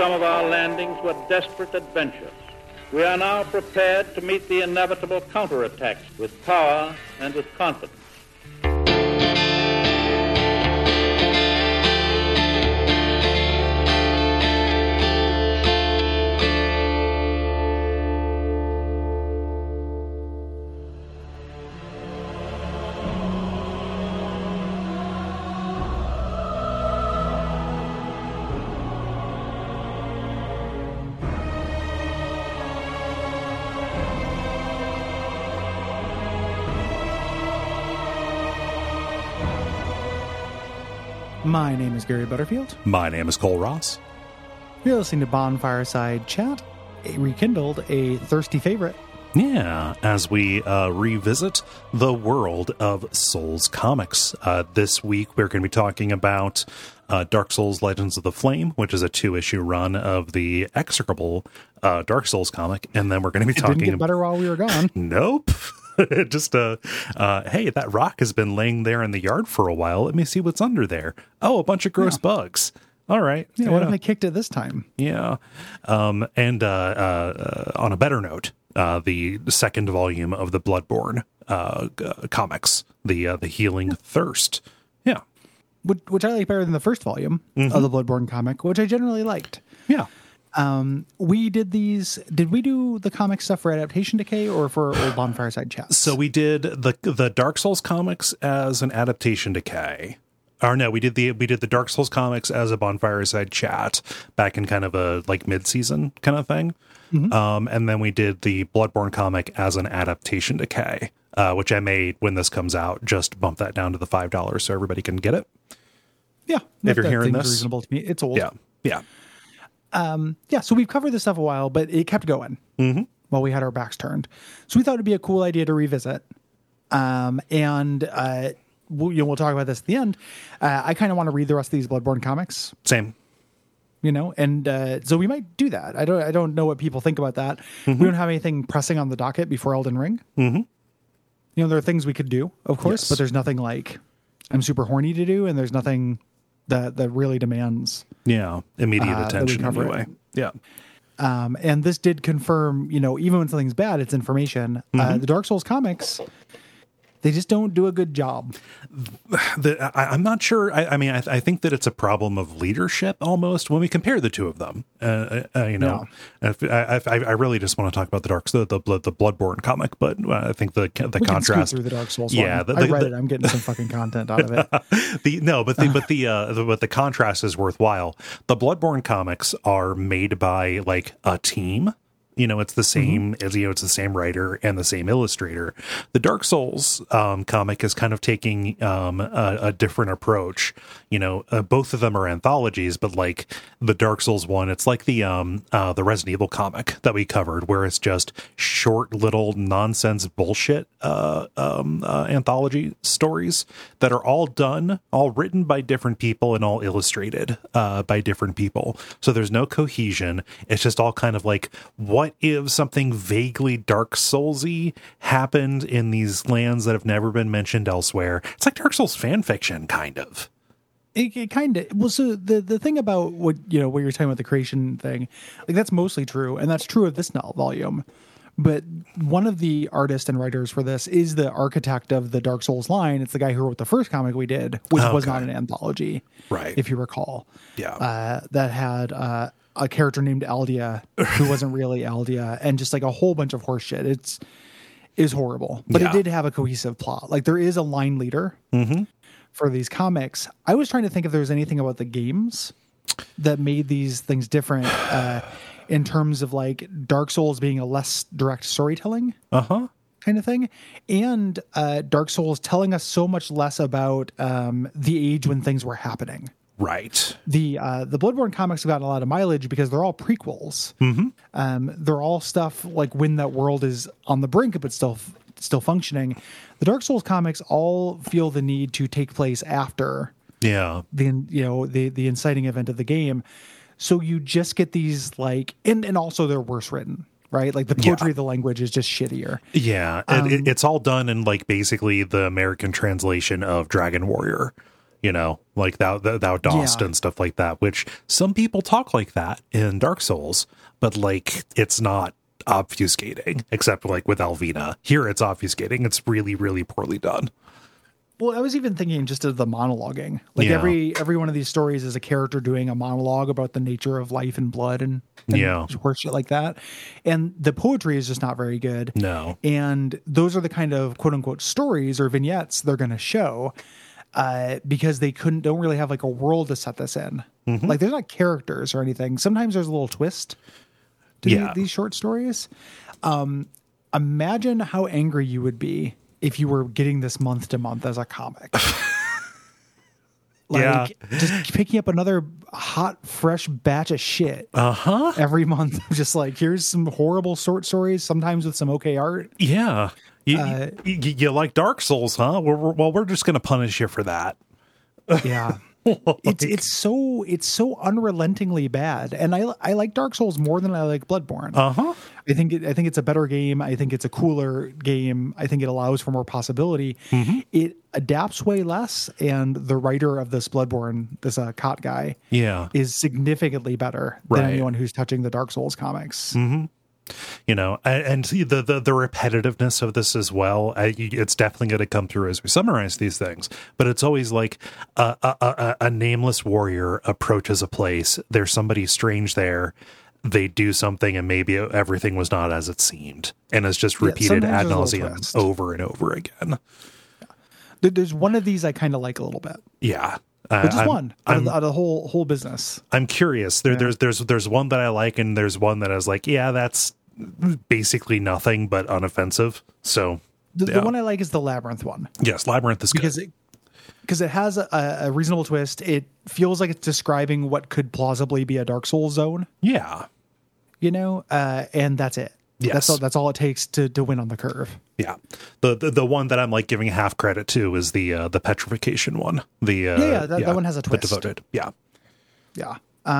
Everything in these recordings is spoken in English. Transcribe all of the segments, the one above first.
some of our landings were desperate adventures. We are now prepared to meet the inevitable counterattacks with power and with confidence. My name is Gary Butterfield. My name is Cole Ross. You're listening to Bonfireside Chat, rekindled, a thirsty favorite. Yeah, as we revisit the world of Souls comics. This week we're going to be talking about Dark Souls Legends of the Flame, which is a 2-issue run of the execrable Dark Souls comic. And then we're going to be talking... It didn't get better while we were gone. Nope. Just, hey, that rock has been laying there in the yard for a while. Let me see what's under there. Oh, a bunch of gross bugs. All right. Yeah, what if they kicked it this time? Yeah. And on a better note, the second volume of the Bloodborne comics, the Healing Thirst. Yeah. Which I like better than the first volume of the Bloodborne comic, which I generally liked. Yeah. We did these. Did we do the comic stuff for Adaptation Decay or for old Bonfireside Chats? So we did the Dark Souls comics as an Adaptation Decay. Or no, we did the Dark Souls comics as a Bonfireside Chat back in kind of a like mid-season kind of thing. Mm-hmm. And then we did the Bloodborne comic as an Adaptation Decay, which I may, when this comes out, just bump that down to the $5 so everybody can get it. Yeah, if you're hearing this, reasonable to me. It's old. Yeah. So we've covered this stuff a while, but it kept going while we had our backs turned. So we thought it'd be a cool idea to revisit. We'll talk about this at the end. I kind of want to read the rest of these Bloodborne comics. Same. So we might do that. I don't know what people think about that. We don't have anything pressing on the docket before Elden Ring. There are things we could do, of course, but there's nothing like I'm super horny to do, and there's nothing that really demands immediate attention anyway. Yeah. And this did confirm, even when something's bad, it's information. The Dark Souls comics, they just don't do a good job. I'm not sure. I think that it's a problem of leadership almost when we compare the two of them. I really just want to talk about the Bloodborne comic, but I think the contrast through the Dark Souls. Yeah, I read it. I'm getting some fucking content out of it. The contrast is worthwhile. The Bloodborne comics are made by like a team. It's the same as it's the same writer and the same illustrator. The Dark Souls comic is kind of taking a different approach. Both of them are anthologies, but like the Dark Souls one, it's like the Resident Evil comic that we covered, where it's just short little nonsense bullshit anthology stories that are all written by different people and all illustrated by different people. So there's no cohesion. It's just all kind of like, what if something vaguely Dark Soulsy happened in these lands that have never been mentioned elsewhere? It's like Dark Souls fan fiction, kind of. It kind of. Well, so the thing about what you're talking about, the creation thing, like that's mostly true, and that's true of this volume. But one of the artists and writers for this is the architect of the Dark Souls line. It's the guy who wrote the first comic we did, which was not an anthology, right? If you recall, yeah, that had a character named Aldia who wasn't really Aldia, and just like a whole bunch of horse shit. It's horrible, but it did have a cohesive plot. Like there is a line leader for these comics. I was trying to think if there was anything about the games that made these things different. In terms of like Dark Souls being a less direct storytelling kind of thing, and Dark Souls telling us so much less about the age when things were happening. Right. The Bloodborne comics have gotten a lot of mileage because they're all prequels. They're all stuff like when that world is on the brink but still functioning. The Dark Souls comics all feel the need to take place after the inciting event of the game. So you just get these like, and also they're worse written, right? Like the poetry of the language is just shittier. Yeah. It's all done in like basically the American translation of Dragon Warrior. like thou dost and stuff like that, which some people talk like that in Dark Souls, but like it's not obfuscating, except like with Alvina. Here it's obfuscating. It's really, really poorly done. Well, I was even thinking just of the monologuing. Like every one of these stories is a character doing a monologue about the nature of life and blood and horseshit like that. And the poetry is just not very good. No. And those are the kind of quote unquote stories or vignettes they're going to show because they don't really have like a world to set this in. Mm-hmm. Like there's not characters or anything. Sometimes there's a little twist to these short stories. Imagine how angry you would be if you were getting this month to month as a comic. Just picking up another hot, fresh batch of shit every month. Just like, here's some horrible short stories, sometimes with some okay art. Yeah. You like Dark Souls, huh? We're just going to punish you for that. Yeah. It's so unrelentingly bad, and I like Dark Souls more than I like Bloodborne. I think it's a better game. I think it's a cooler game. I think it allows for more possibility. Mm-hmm. It adapts way less, and the writer of this Bloodborne, this Cot guy, is significantly better than anyone who's touching the Dark Souls comics. Mm-hmm. And the repetitiveness of this as well, it's definitely going to come through as we summarize these things, but it's always like a nameless warrior approaches a place, there's somebody strange there, they do something, and maybe everything was not as it seemed, and it's just repeated ad nauseum over and over again. There's one of these I kind of like a little bit. Just one out of the whole business. I'm curious. There's one that I like, and there's one that I was like, that's basically nothing but unoffensive. So the one I like is the Labyrinth one. Yes, Labyrinth is good. Because it has a reasonable twist. It feels like it's describing what could plausibly be a Dark Souls zone. Yeah. And that's it. Yes. That's all it takes to win on the curve. Yeah. The one that I'm like giving half credit to is the petrification one. That one has a twist. The devoted. Yeah. Yeah.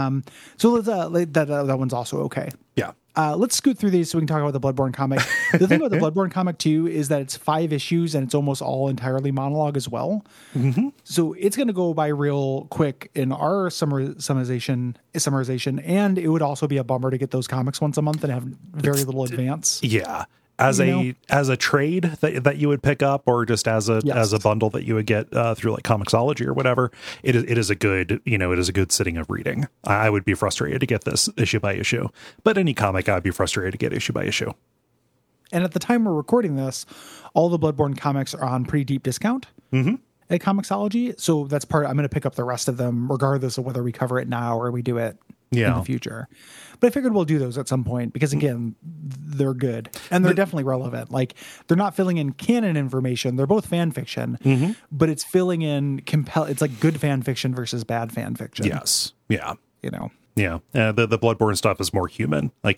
So that one's also okay. Yeah. Let's scoot through these so we can talk about the Bloodborne comic. The thing about the Bloodborne comic too is that it's 5 issues and it's almost all entirely monologue as well. Mm-hmm. So it's going to go by real quick in our summarization, and it would also be a bummer to get those comics once a month and have very little advance. Yeah. As a trade that you would pick up, or just as a bundle that you would get through like Comixology or whatever, it is a good sitting of reading. I would be frustrated to get this issue by issue, but any comic I'd be frustrated to get issue by issue. And at the time we're recording this, all the Bloodborne comics are on pretty deep discount at Comixology. So that's I'm going to pick up the rest of them regardless of whether we cover it now or we do it in the future. But I figured we'll do those at some point because, again, they're good and they're definitely relevant. Like, they're not filling in canon information. They're both fan fiction, but it's filling in it's like good fan fiction versus bad fan fiction. Yes. Yeah. Yeah. The Bloodborne stuff is more human. Like,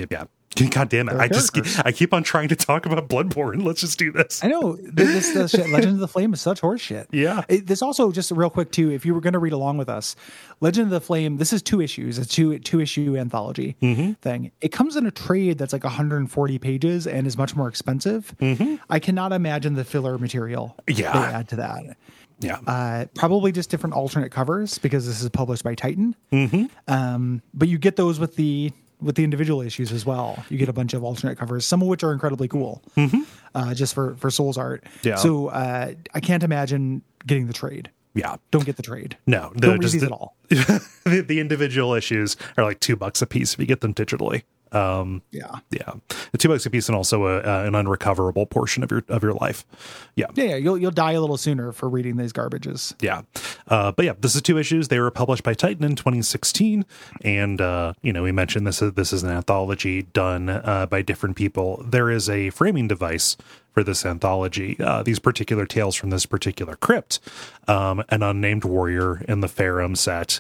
God damn it. I keep on trying to talk about Bloodborne. Let's just do this. I know. This shit, Legend of the Flame is such horseshit. Yeah. This also, just real quick too, if you were going to read along with us, Legend of the Flame, this is 2 issues. It's a two issue anthology thing. It comes in a trade that's like 140 pages and is much more expensive. I cannot imagine the filler material they add to that. Yeah. Probably just different alternate covers because this is published by Titan. But you get those with the individual issues as well. You get a bunch of alternate covers, some of which are incredibly cool, just for Souls art. Yeah. So I can't imagine getting the trade. Yeah. Don't get the trade. No. Don't read these at all. The individual issues are like $2 a piece if you get them digitally. The $2 a piece, and also an unrecoverable portion of your life. You'll die a little sooner for reading these garbages. But this is 2 issues. They were published by Titan in 2016, and we mentioned this is an anthology done by different people. There is a framing device for this anthology. These particular tales from this particular crypt, an unnamed warrior in the Farum set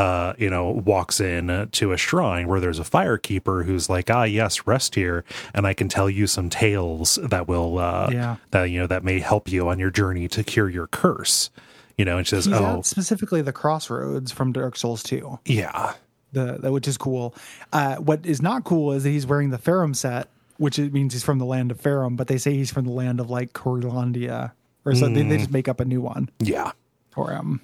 walks in to a shrine where there's a firekeeper who's like, yes, rest here, and I can tell you some tales that will that may help you on your journey to cure your curse. And she says, specifically the crossroads from Dark Souls 2. Yeah. Which is cool. What is not cool is that he's wearing the Farum set, which means he's from the land of Farum, but they say he's from the land of like Corlandia or something. They just make up a new one. Yeah. for him.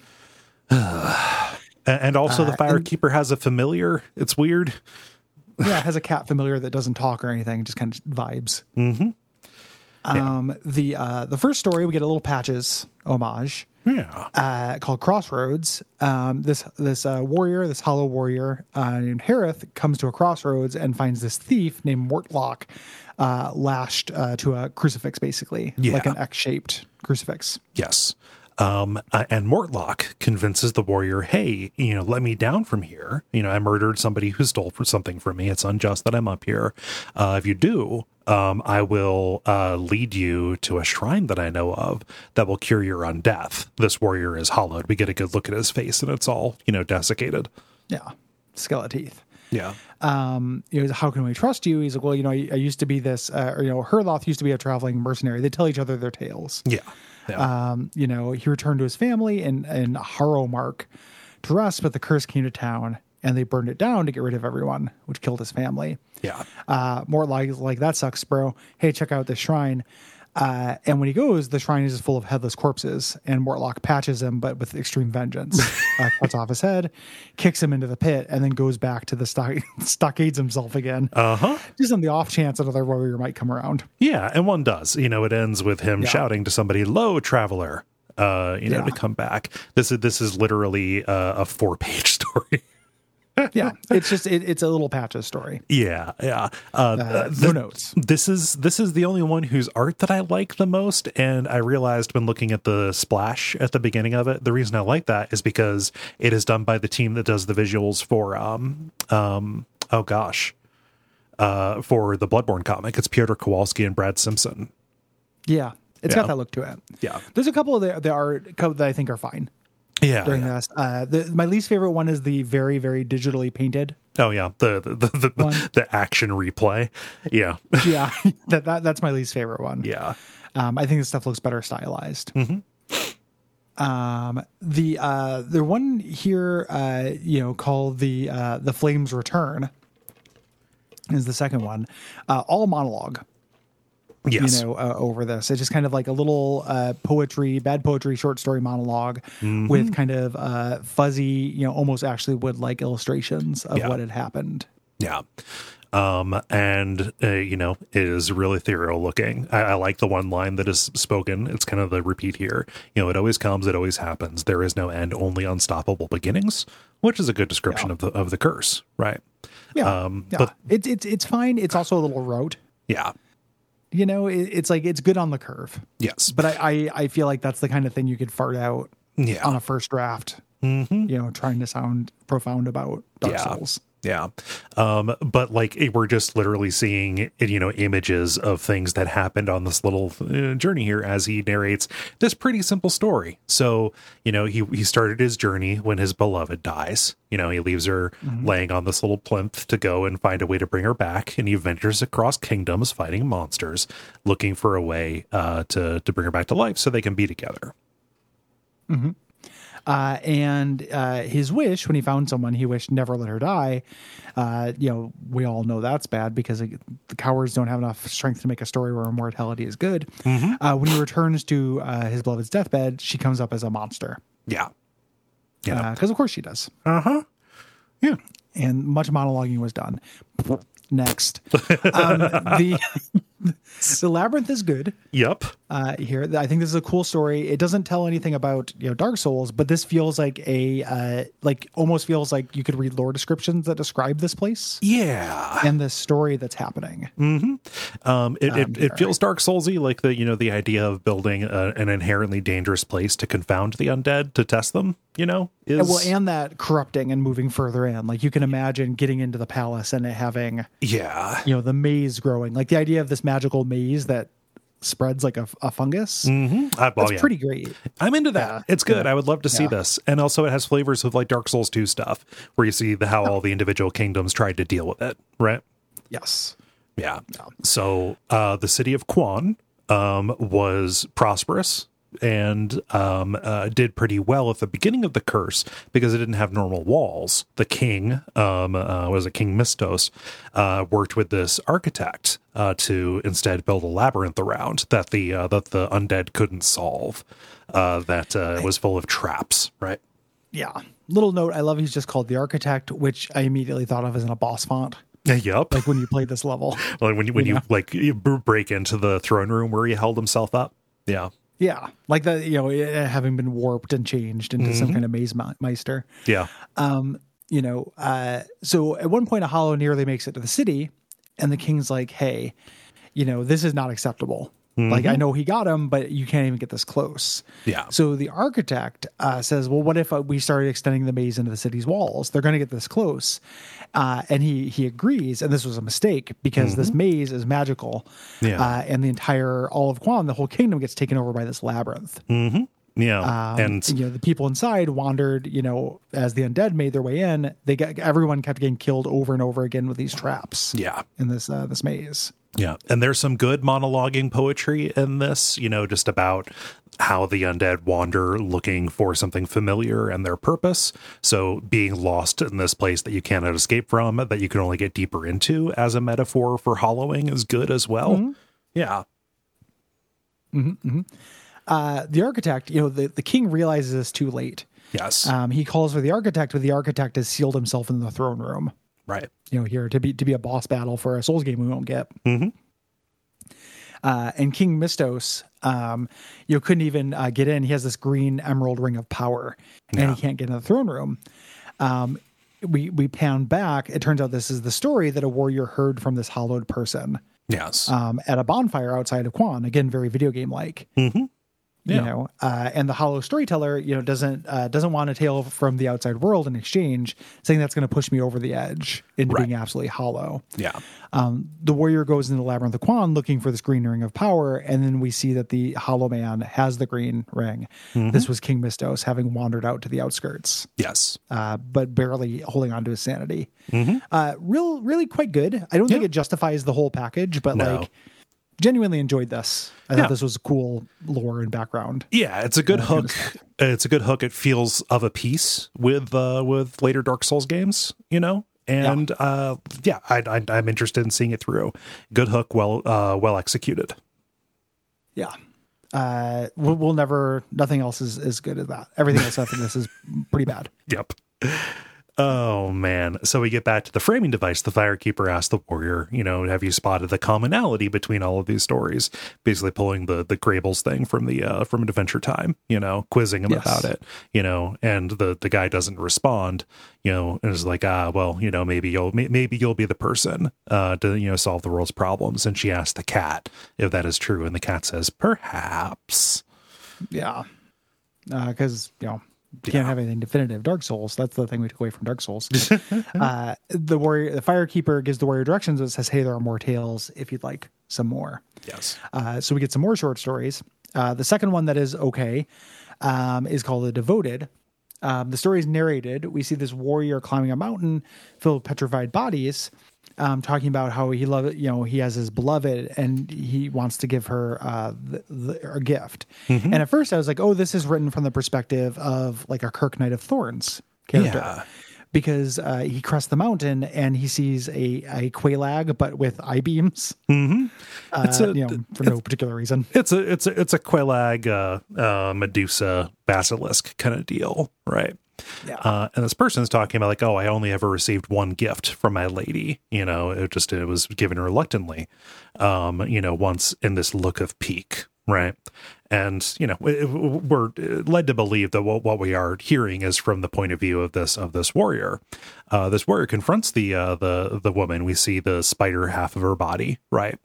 And also the Firekeeper has a familiar. It's weird. Yeah, it has a cat familiar that doesn't talk or anything, just kind of vibes. Mm-hmm. The first story, we get a little Patches homage. Yeah. Called Crossroads. This warrior, this hollow warrior named Harith, comes to a crossroads and finds this thief named Mortlock lashed to a crucifix, basically, like an X-shaped crucifix. Yes. And Mortlock convinces the warrior, hey, let me down from here. I murdered somebody who stole something from me. It's unjust that I'm up here. If you do, I will lead you to a shrine that I know of that will cure your undeath. This warrior is hollowed. We get a good look at his face, and it's all, desiccated. Yeah. Skeleton teeth. Yeah. How can we trust you? He's like, well, I used to be this, Herloth used to be a traveling mercenary. They tell each other their tales. Yeah. Yeah. He returned to his family in Harrowmark to rest, but the curse came to town and they burned it down to get rid of everyone, which killed his family. Yeah. Mortlock like, that sucks, bro. Hey, check out this shrine. And when he goes, the shrine is full of headless corpses, and Mortlock patches him, but with extreme vengeance. Cuts off his head, kicks him into the pit, and then goes back to the stockades himself again. Just on the off chance another warrior might come around. Yeah, and one does. It ends with him shouting to somebody, "Lo, traveler," to come back. This is literally a 4-page story. Yeah, it's just it's a little Patches story. Yeah. No notes. This is the only one whose art that I like the most, and I realized when looking at the splash at the beginning of it, the reason I like that is because it is done by the team that does the visuals for for the Bloodborne comic. It's Piotr Kowalski and Brad Simpson. Yeah, it's got that look to it. Yeah, there's a couple of the art that I think are fine. Yeah, during this, my least favorite one is the very, very digitally painted. Oh yeah, the action replay. Yeah, yeah, that's my least favorite one. Yeah, I think this stuff looks better stylized. Mm-hmm. The one here, called the Flames Return, is the second one. All monologue. Yes. Over this. It's just kind of like a little bad poetry, short story monologue with kind of fuzzy, almost Ashley Wood-like illustrations of what had happened. Yeah. It is really ethereal looking. I like the one line that is spoken. It's kind of the repeat here. It always comes, it always happens. There is no end, only unstoppable beginnings, which is a good description of the curse, right? Yeah. But it's fine. It's also a little rote. Yeah. It's like it's good on the curve. Yes. But I feel like that's the kind of thing you could fart out on a first draft, trying to sound profound about Dark Souls. Yeah. But we're just literally seeing, images of things that happened on this little journey here as he narrates this pretty simple story. So, he started his journey when his beloved dies. He leaves her laying on this little plinth to go and find a way to bring her back. And he ventures across kingdoms fighting monsters, looking for a way to bring her back to life so they can be together. Mm-hmm. And his wish, when he found someone he wished never let her die, we all know that's bad because the cowards don't have enough strength to make a story where immortality is good. When he returns to his beloved's deathbed, she comes up as a monster. Yeah. Because of course she does. Yeah. And much monologuing was done. Next. The Labyrinth is good. Yep. Here, I think this is a cool story. It doesn't tell anything about Dark Souls, but this feels like almost feels like you could read lore descriptions that describe this place. Yeah, and the story that's happening. It feels Dark Soulsy, like the idea of building an inherently dangerous place to confound the undead to test them. And that corrupting and moving further in. Like you can imagine getting into the palace and it having the maze growing. Like the idea of this magical maze that spreads like a fungus. That's pretty great. I'm into that. It's good. I would love to see this. And also it has flavors of like Dark Souls 2 stuff where you see how all the individual kingdoms tried to deal with it, right? Yes. Yeah. So the city of Quan was prosperous and did pretty well at the beginning of the curse because it didn't have normal walls. The king, was it King Mistos, worked with this architect to instead build a labyrinth around that the undead couldn't solve, that was full of traps, right? Yeah. Little note, I love he's just called the Architect, which I immediately thought of as in a boss font. Yep. Like when you played this level. Well, when you break into the throne room where he held himself up. Yeah. Yeah. Like that, having been warped and changed into some kind of maze meister. Yeah. So at one point a hollow nearly makes it to the city, and the king's like, hey, this is not acceptable. Like, I know he got him, but you can't even get this close. Yeah. So the architect says, well, what if we started extending the maze into the city's walls? They're going to get this close. And he agrees. And this was a mistake because this maze is magical. Yeah. And all of Quan, the whole kingdom gets taken over by this labyrinth. Yeah. And the people inside wandered, as the undead made their way in, everyone kept getting killed over and over again with these traps. Yeah. In this maze. Yeah. And there's some good monologuing poetry in this, just about how the undead wander looking for something familiar and their purpose. So being lost in this place that you cannot escape from, that you can only get deeper into as a metaphor for hollowing is good as well. Yeah. The architect, the king realizes this too late. Yes. He calls for the architect, but the architect has sealed himself in the throne room. Right. Here to be a boss battle for a Souls game we won't get. And King Mistos, couldn't even get in. He has this green emerald ring of power, and he can't get in the throne room. We pan back. It turns out this is the story that a warrior heard from this hollowed person. Yes. At a bonfire outside of Quan. Again, very video game like. Yeah. And the hollow storyteller, doesn't want a tale from the outside world in exchange, saying that's going to push me over the edge into being absolutely hollow. Yeah. The warrior goes into the labyrinth of Quan looking for this green ring of power, and then we see that the hollow man has the green ring. This was King Mistos having wandered out to the outskirts. Yes. But barely holding on to his sanity. Really quite good. I don't think it justifies the whole package, but genuinely enjoyed this. I thought this was cool lore and background. Yeah, it's a good hook. It's a good hook. It feels of a piece with later Dark Souls games, and I'm interested in seeing it through. Good hook, well executed. Yeah. Nothing else is as good as that. Everything else after this is pretty bad. Yep. Oh, man. So we get back to the framing device. The Firekeeper asks the warrior, have you spotted the commonality between all of these stories? Basically pulling the Grables thing from Adventure Time, quizzing him about it, and the guy doesn't respond, and is like, maybe you'll be the person to, solve the world's problems. And she asks the cat if that is true. And the cat says, perhaps. Yeah. Because, you can't have anything definitive. Dark Souls, that's the thing we took away from Dark Souls. The Firekeeper gives the warrior directions and says, hey, there are more tales if you'd like some more. Yes. So we get some more short stories. The second one that is okay is called The Devoted. The story is narrated. We see this warrior climbing a mountain filled with petrified bodies, talking about how he he has his beloved and he wants to give her a gift. And at first I was like, oh, this is written from the perspective of like a Kirk Knight of Thorns character, because he crests the mountain and he sees a Quelaag, but with eye beams. For no particular reason. It's a Quelaag, Medusa basilisk kind of deal, right? Yeah. And this person is talking about like, oh, I only ever received one gift from my lady. It was given reluctantly, once in this look of pique. Right. And, we're led to believe that what we are hearing is from the point of view of this warrior. This warrior confronts the woman. We see the spider half of her body. Right.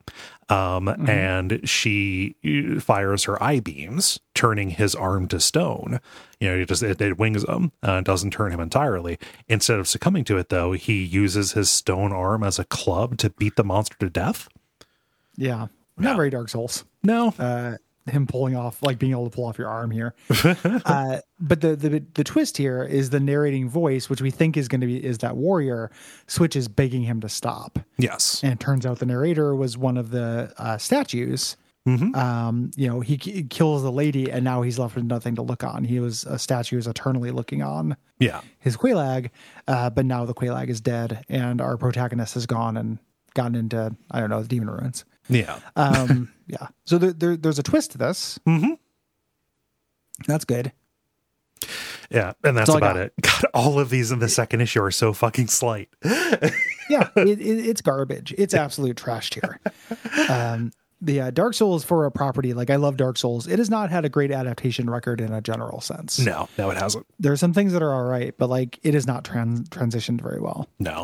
And she fires her eye beams, turning his arm to stone. It wings him, doesn't turn him entirely. Instead of succumbing to it, though, he uses his stone arm as a club to beat the monster to death. Yeah. Not very Dark Souls. No. Him pulling off, like being able to pull off your arm here. But the twist here is the narrating voice, which we think is that warrior, switches begging him to stop. Yes. And it turns out the narrator was one of the statues You know, he kills the lady, and now he's left with nothing to look on. He was a statue, who's eternally looking on. Yeah. His Quelaag, but now the Quelaag is dead, and our protagonist has gone and gotten into, I don't know, the demon ruins. Yeah. Yeah. So there's a twist to this. Mm-hmm. That's good. Yeah, and that's about it. God, all of these in the second issue are so fucking slight. Yeah, it's garbage. It's absolute trash tier. The Dark Souls, for a property, like, I love Dark Souls, it has not had a great adaptation record in a general sense. No, it hasn't. There are some things that are all right, but like, it has not transitioned very well. No.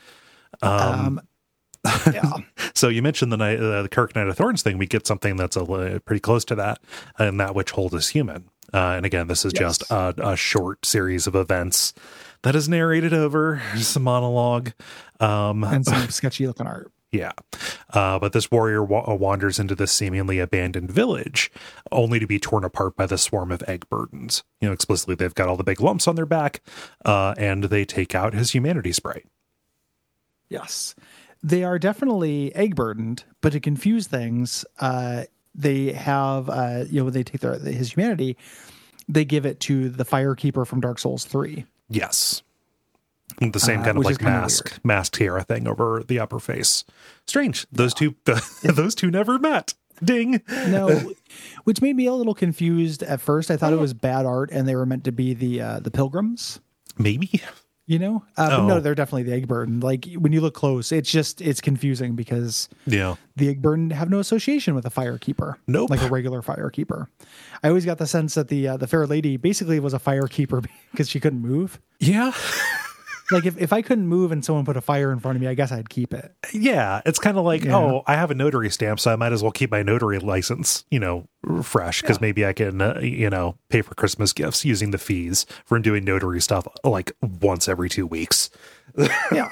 Yeah. So you mentioned the Kirk Knight of Thorns thing. We get something that's pretty close to that, and that which Hold is human. And again, this is just a short series of events that is narrated over some monologue And some sketchy looking art. Yeah. But this warrior wanders into this seemingly abandoned village, only to be torn apart by the swarm of egg burdens. You know, explicitly, they've got all the big lumps on their back, and they take out his humanity sprite. Yes. They are definitely egg burdened, but to confuse things, they have, when they take his humanity, they give it to the Firekeeper from Dark Souls 3. Yes. The same kind of like mask tiara thing over the upper face. Strange. Those two never met. Ding. No, which made me a little confused at first. I thought it was bad art and they were meant to be the pilgrims. Maybe. You know? But no, they're definitely the egg burden. Like, when you look close, it's confusing because the egg burden have no association with a Firekeeper. Nope. Like a regular Firekeeper. I always got the sense that the fair lady basically was a Firekeeper because she couldn't move. Yeah. Like, if I couldn't move and someone put a fire in front of me, I guess I'd keep it. Yeah. It's kind of like, I have a notary stamp, so I might as well keep my notary license, fresh, because maybe I can, pay for Christmas gifts using the fees for doing notary stuff like once every 2 weeks. Yeah.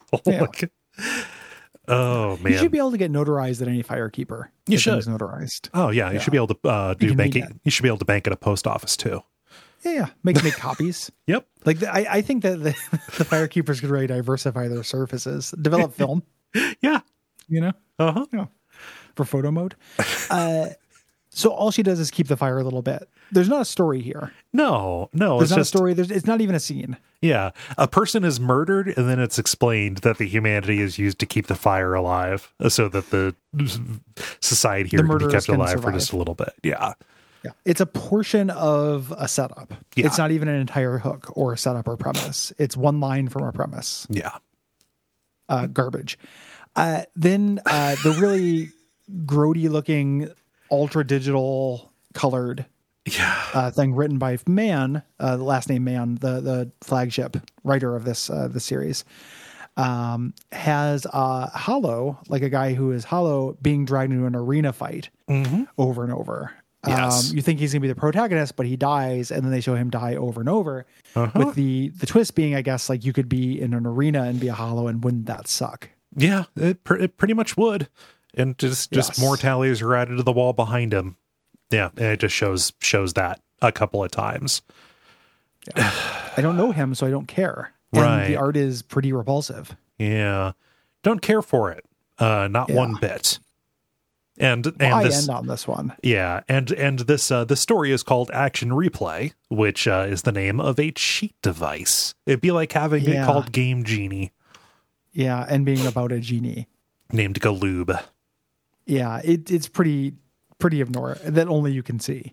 Oh, man. You should be able to get notarized at any Firekeeper. You should. Notarized. Oh, yeah. You should be able to do banking. You should be able to bank at a post office, too. Yeah. Make copies. Yep. Like, I think that the Firekeepers could really diversify their surfaces, develop film. Yeah. Uh-huh. Yeah. For photo mode. So all she does is keep the fire a little bit. There's not a story here. No. There's not a story. It's not even a scene. Yeah. A person is murdered, and then it's explained that the humanity is used to keep the fire alive so that the society here can be kept alive for just a little bit. Yeah. Yeah. It's a portion of a setup. Yeah. It's not even an entire hook or a setup or premise. It's one line from a premise. Yeah. Garbage. Then the really grody looking ultra digital colored thing written by Mann, the last name Mann, the flagship writer of this series, has Hollow, like a guy who is Hollow, being dragged into an arena fight over and over. Yes. You think he's going to be the protagonist, but he dies, and then they show him die over and over. With the twist being, I guess, like, you could be in an arena and be a Hollow, and wouldn't that suck? Yeah, it pretty much would. And just more tallies are added to the wall behind him. Yeah, and it just shows that a couple of times. Yeah. I don't know him, so I don't care. And right. The art is pretty repulsive. Yeah. Don't care for it. Not one bit. And this end on this one. Yeah, and this story is called Action Replay, which is the name of a cheat device. It'd be like having it called Game Genie. Yeah, and being about a genie named Galoob. Yeah, it's pretty obnoxious that only you can see.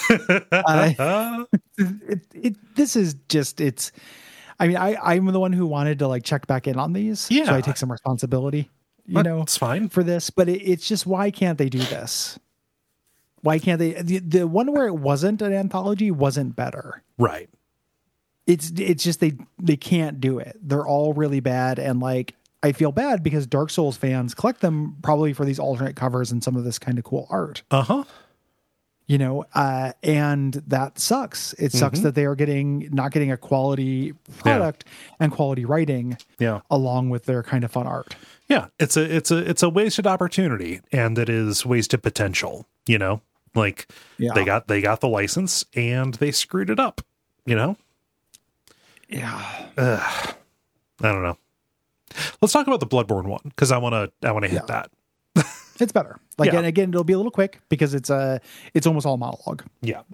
This is just I'm the one who wanted to like check back in on these, so I take some responsibility. It's fine for this, but it's just, why can't they do this? Why can't they? The one where it wasn't an anthology wasn't better, right? It's just they can't do it. They're all really bad, and like, I feel bad because Dark Souls fans collect them probably for these alternate covers and some of this kind of cool art. And that sucks. It sucks that they are not getting a quality product and quality writing along with their kind of fun art. Yeah, it's a wasted opportunity, and it is wasted potential. They got the license and they screwed it up. Yeah. I don't know. Let's talk about the Bloodborne one because I want to hit that. It's better. Like, Yeah. and again, it'll be a little quick because it's almost all monologue. Yeah.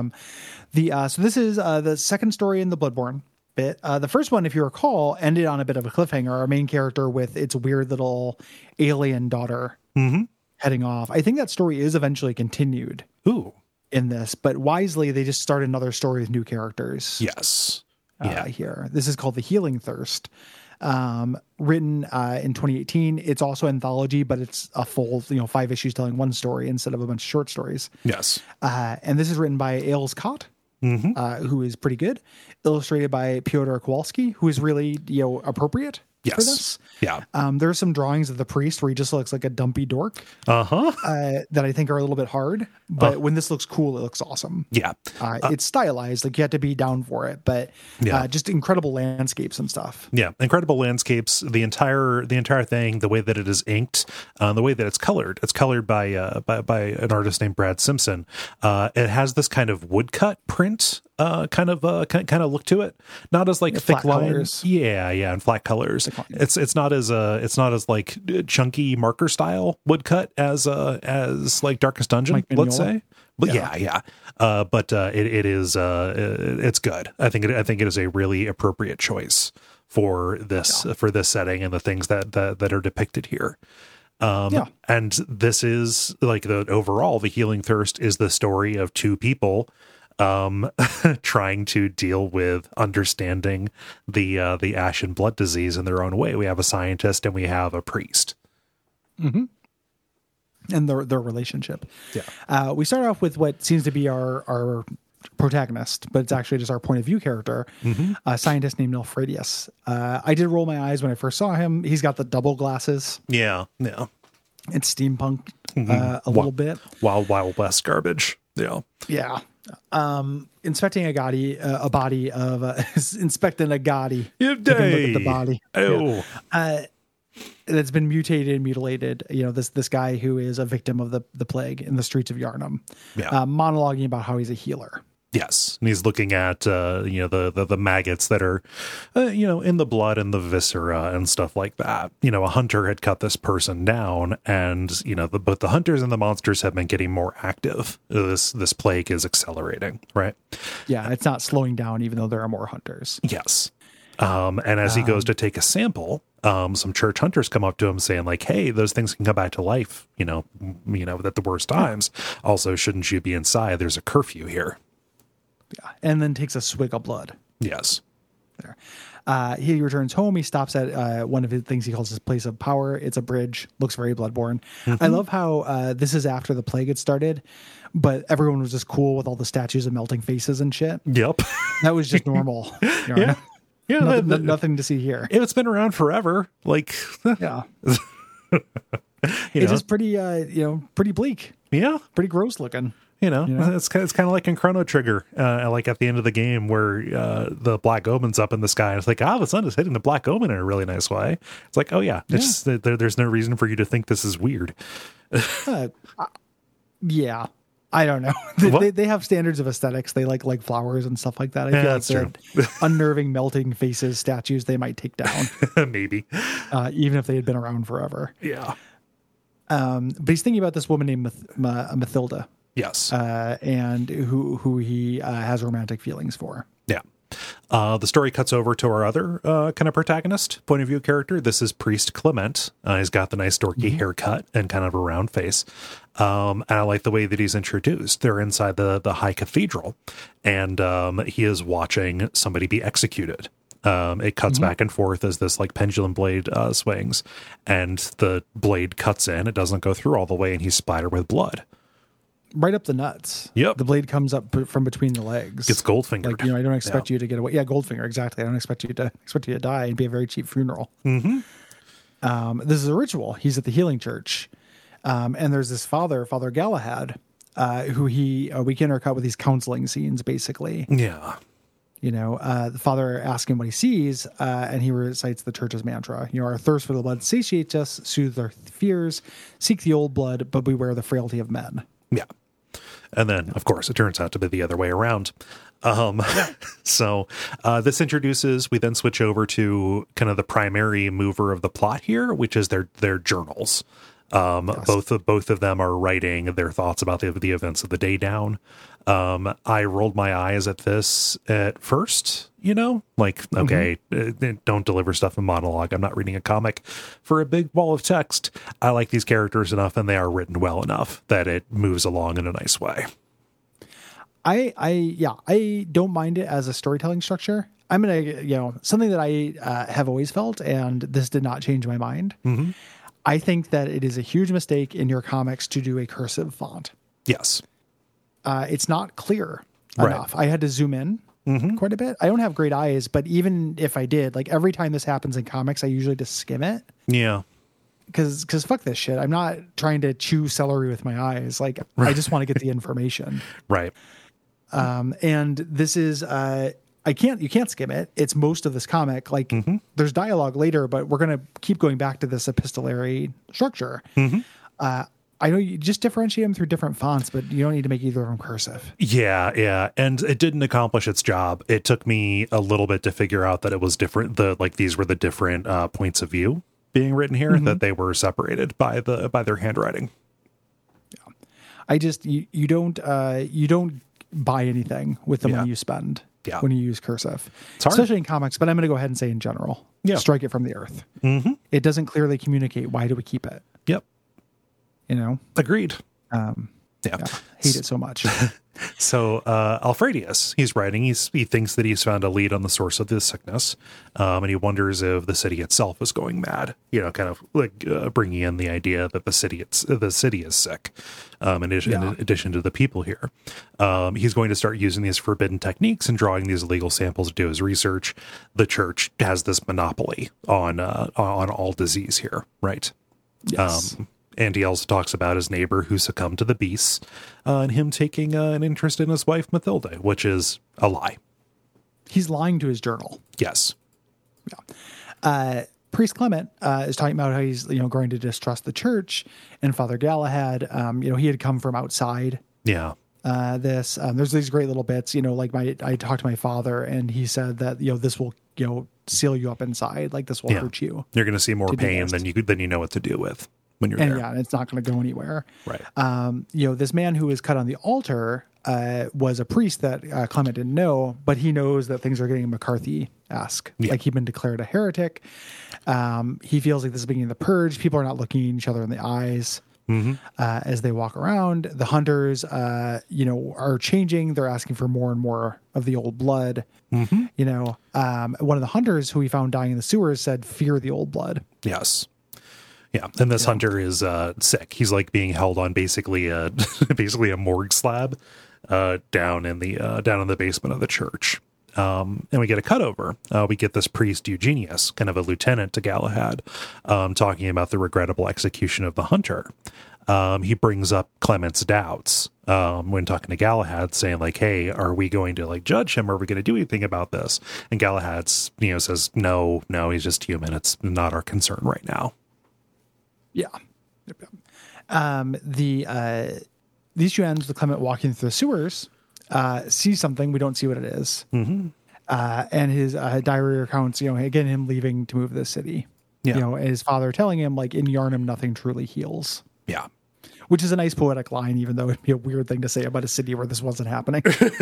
So this is the second story in the Bloodborne bit. The first one, if you recall, ended on a bit of a cliffhanger. Our main character with its weird little alien daughter heading off. I think that story is eventually continued Ooh. in this, but wisely they just started another story with new characters. Yes. Yeah. Here, this is called The Healing Thirst. Written in 2018. It's also anthology, but it's a full 5 issues telling one story instead of a bunch of short stories. Yes. And this is written by Ailes Cott, who is pretty good. Illustrated by Pyotr Kowalski, who is really appropriate for this. Yeah. There are some drawings of the priest where he just looks like a dumpy dork. That I think are a little bit hard, but when this looks cool, it looks awesome. Yeah. It's stylized, like you have to be down for it, but just incredible landscapes and stuff. Yeah, incredible landscapes. The entire thing, the way that it is inked, the way that it's colored. It's colored by an artist named Brad Simpson. It has this kind of woodcut print kind of look to it. Not as like thick lines. Yeah, and flat colors. It's not as like chunky marker style woodcut as like Darkest Dungeon, let's say. But it is it's good. I think it is a really appropriate choice for this setting and the things that are depicted here. And this is like the Healing Thirst is the story of two people trying to deal with understanding the ash and blood disease in their own way. We have a scientist and we have a priest. Mm-hmm. And their relationship. Yeah. We start off with what seems to be our protagonist, but it's actually just our point of view character, a scientist named Nilfredius. I did roll my eyes when I first saw him. He's got the double glasses. Yeah. It's steampunk a little bit. Wild West garbage. Yeah. Yeah. Inspecting a body of inspecting a Gotti. Look at the body. Oh. Yeah. That's been mutated and mutilated. This guy who is a victim of the plague in the streets of Yharnam, monologuing about how he's a healer. Yes, and he's looking at the maggots that are in the blood and the viscera and stuff like that. A hunter had cut this person down, and both the hunters and the monsters have been getting more active. This plague is accelerating, right? Yeah, it's not slowing down, even though there are more hunters. Yes. And as he goes to take a sample, some church hunters come up to him saying like, hey, those things can come back to life, at the worst times. Also, shouldn't you be inside? There's a curfew here. Yeah. And then takes a swig of blood. Yes. There. He returns home. He stops at one of the things he calls his place of power. It's a bridge. Looks very Bloodborne. I love how this is after the plague had started, but everyone was just cool with all the statues of melting faces and shit. Yep. That was just normal. Yeah. Yeah, nothing to see here. It's been around forever. Like, yeah, it's just pretty, pretty bleak. Yeah, pretty gross looking. It's kind of like in Chrono Trigger, like at the end of the game where the Black Omen's up in the sky. And it's like, the sun is hitting the Black Omen in a really nice way. It's like, oh yeah, it's just, there's no reason for you to think this is weird. Yeah. I don't know. They have standards of aesthetics. They like flowers and stuff like that. I feel like the unnerving melting faces statues they might take down. Maybe. Even if they had been around forever. Yeah. But he's thinking about this woman named Mathilda. Yes. And who he has romantic feelings for. Yeah. The story cuts over to our other kind of protagonist, point of view character. This is Priest Clement. He's got the nice dorky haircut and kind of a round face. And I like the way that he's introduced. They're inside the high cathedral, and he is watching somebody be executed. It cuts back and forth as this like pendulum blade swings, and the blade cuts in. It doesn't go through all the way, and he's splattered with blood. Right up the nuts. Yep. The blade comes up from between the legs. Gets Goldfingered. Like, I don't expect you to get away. Yeah, Goldfinger, exactly. I don't expect you to die and be a very cheap funeral. Mm-hmm. This is a ritual. He's at the healing church. And there's this Father Galahad, who we can intercut with these counseling scenes, basically. Yeah. The Father asks him what he sees, and he recites the church's mantra. Our thirst for the blood satiates us, soothes our fears, seek the old blood, but beware the frailty of men. Yeah. And then, of course, it turns out to be the other way around. So this introduces, we then switch over to kind of the primary mover of the plot here, which is their journals. Both of them are writing their thoughts about the events of the day down. I rolled my eyes at this at first, okay, don't deliver stuff in monologue. I'm not reading a comic for a big wall of text. I like these characters enough, and they are written well enough that it moves along in a nice way. I don't mind it as a storytelling structure. I'm gonna, something that I have always felt, and this did not change my mind. Mm-hmm. I think that it is a huge mistake in your comics to do a cursive font. Yes. It's not clear enough. I had to zoom in quite a bit. I don't have great eyes, but even if I did, like every time this happens in comics, I usually just skim it. Yeah. Because fuck this shit. I'm not trying to chew celery with my eyes. Like, I just want to get the information. Right. And this is, you can't skim it. It's most of this comic. Like, there's dialogue later, but we're going to keep going back to this epistolary structure. I know you just differentiate them through different fonts, but you don't need to make either of them cursive. Yeah. And it didn't accomplish its job. It took me a little bit to figure out that it was different. These were the different points of view being written here, that they were separated by their handwriting. Yeah. I just, you don't buy anything with the money you spend when you use cursive, especially in comics, but I'm going to go ahead and say in general, strike it from the earth. It doesn't clearly communicate. Why do we keep it? Yep. Agreed. Hate it so much. So Alfredius, he's writing, he thinks that he's found a lead on the source of this sickness, and he wonders if the city itself is going mad, kind of like bringing in the idea that the city is sick, in addition to the people here. He's going to start using these forbidden techniques and drawing these illegal samples to do his research. The church has this monopoly on all disease here, right? Yes. And he also talks about his neighbor who succumbed to the beasts, and him taking an interest in his wife, Mathilde, which is a lie. He's lying to his journal. Yes. Yeah. Priest Clement is talking about how he's, going to distrust the church, and Father Galahad, he had come from outside. Yeah. There's these great little bits, I talked to my father, and he said that, this will, seal you up inside. Like, this will hurt you. You're going to see more pain than you know what to do with. When you're there. Yeah, and it's not going to go anywhere. Right. This man who was cut on the altar was a priest that Clement didn't know, but he knows that things are getting McCarthy-esque. Yeah. Like, he'd been declared a heretic. He feels like this is beginning of the purge. People are not looking each other in the eyes as they walk around. The hunters, are changing. They're asking for more and more of the old blood. One of the hunters who he found dying in the sewers said, "Fear the old blood." Yes. Yeah, and this hunter is sick. He's like being held on basically a morgue slab down in the basement of the church. And we get a cutover. We get this priest Eugenius, kind of a lieutenant to Galahad, talking about the regrettable execution of the hunter. He brings up Clement's doubts when talking to Galahad, saying like, "Hey, are we going to judge him? Are we going to do anything about this?" And Galahad, says, "No, he's just human. It's not our concern right now." Yeah. These two ends with Clement walking through the sewers, sees something. We don't see what it is. And his diary recounts, again, him leaving to move to the city. Yeah. His father telling him, in Yharnam, nothing truly heals. Yeah. Which is a nice poetic line, even though it'd be a weird thing to say about a city where this wasn't happening.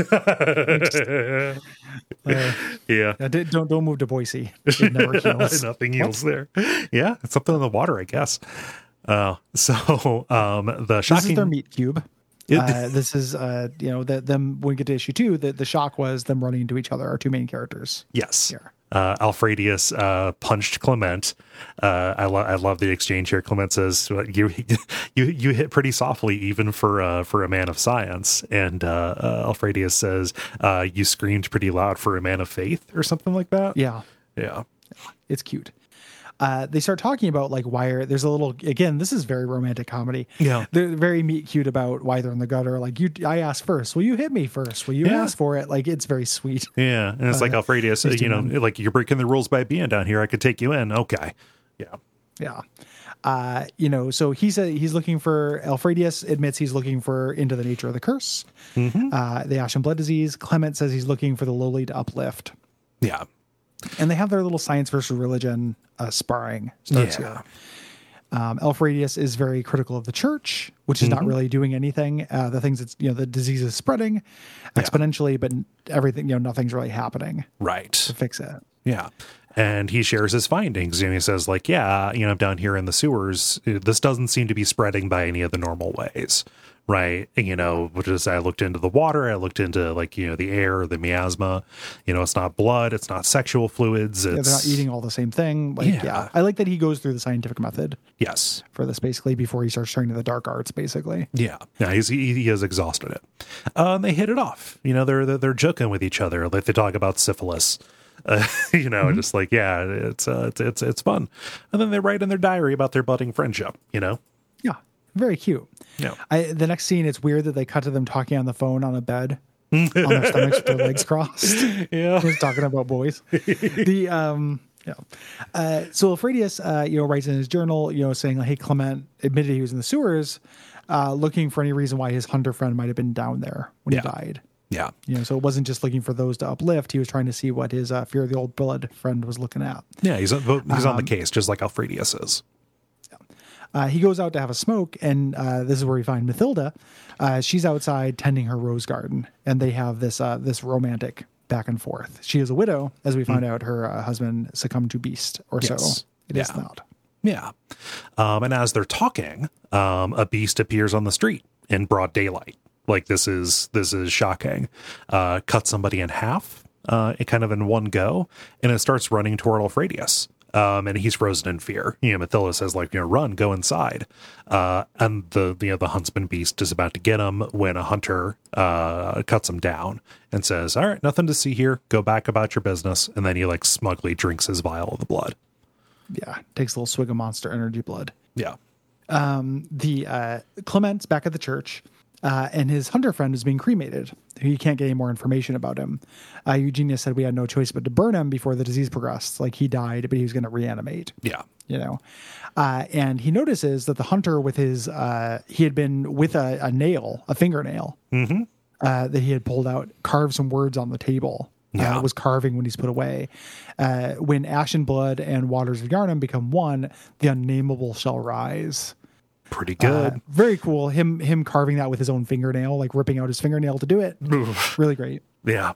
Don't move to Boise. It never heals. Nothing heals there. Yeah, it's something in the water, I guess. The shocking. This is their meat cube. This is them when we get to issue 2. The shock was them running into each other. Our two main characters. Yes. Here. Alfredius punched Clement. I love the exchange here. Clement says, "You hit pretty softly, even for a man of science." And Alfredius says, "You screamed pretty loud for a man of faith," or something like that. Yeah. It's cute. They start talking about why there's a little, again, this is very romantic comedy. Yeah. They're very meet cute about why they're in the gutter. I asked first. Will you hit me first? Will you ask for it? It's very sweet. Yeah. And it's Alfredius, you're breaking the rules by being down here. I could take you in. Okay. Yeah. Yeah. So he's looking for, Alfredius admits he's looking for into the nature of the curse. The ash and blood disease. Clement says he's looking for the lowly to uplift. Yeah. And they have their little science versus religion sparring starts here. Elfradius is very critical of the church, which is not really doing anything. The things that's, the disease is spreading exponentially, but everything, nothing's really happening Right. to fix it. Yeah. And he shares his findings and he says like, yeah, down here in the sewers, this doesn't seem to be spreading by any of the normal ways. Right. Which is, I looked into the water, I looked into the air, the miasma, it's not blood, it's not sexual fluids. They're not eating all the same thing. I like that he goes through the scientific method. Yes. For this basically before he starts turning to the dark arts, basically. Yeah. Yeah. He has exhausted it. They hit it off. They're joking with each other. Like they talk about syphilis. Just like, yeah, it's fun. And then they write in their diary about their budding friendship, Yeah. Very cute. Yeah. The next scene, it's weird that they cut to them talking on the phone on a bed on their stomachs with their legs crossed. Yeah. Just talking about boys. So Elfradius, writes in his journal, saying, like, hey, Clement admitted he was in the sewers, looking for any reason why his hunter friend might have been down there when he died. Yeah. So it wasn't just looking for those to uplift. He was trying to see what his Fear of the Old Blood friend was looking at. Yeah. He's on the case, just like Elfradius is. He goes out to have a smoke, and this is where we find Mathilda. She's outside tending her rose garden, and they have this romantic back and forth. She is a widow, as we find out her husband succumbed to beast, or so it is not. Yeah. And as they're talking, a beast appears on the street in broad daylight. Like this is shocking. Cut somebody in half, kind of in one go, and it starts running toward Elfradius. And he's frozen in fear. Mathilda says, like, run, go inside. And the huntsman beast is about to get him when a hunter cuts him down and says, all right, nothing to see here. Go back about your business. And then he like smugly drinks his vial of the blood. Yeah. Takes a little swig of Monster Energy blood. Yeah. Clement's back at the church. And his hunter friend is being cremated. He can't get any more information about him. Eugenia said we had no choice but to burn him before the disease progressed. Like he died, but he was going to reanimate. Yeah. And he notices that the hunter with his, he had been with a nail, a fingernail, that he had pulled out, carved some words on the table. Was carving when he's put away. When Ashen Blood and Waters of Yharnam become one, the unnameable shall rise. Pretty good. Very cool. Him carving that with his own fingernail, like ripping out his fingernail to do it. Really great. Yeah.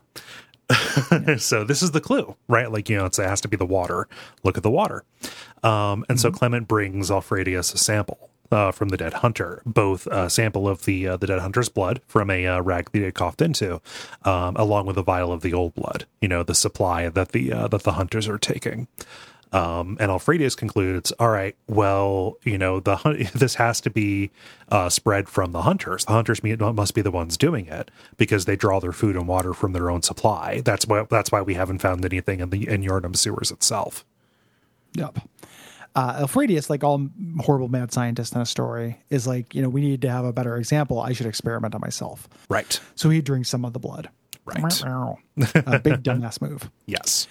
So this is the clue, right? Like, it has to be the water. Look at the water. And so Clement brings Elfradius a sample from the dead hunter, both a sample of the dead hunter's blood from a rag that he had coughed into, along with a vial of the old blood, the supply that the hunters are taking. And Elfradius concludes, all right, well, this has to be spread from the hunters. The hunters must be the ones doing it because they draw their food and water from their own supply. That's why we haven't found anything in Yharnam sewers itself. Yep. Elfradius, like all horrible mad scientists in a story, is like, we need to have a better example. I should experiment on myself. Right. So he drinks some of the blood. Right. A big dumbass move. Yes.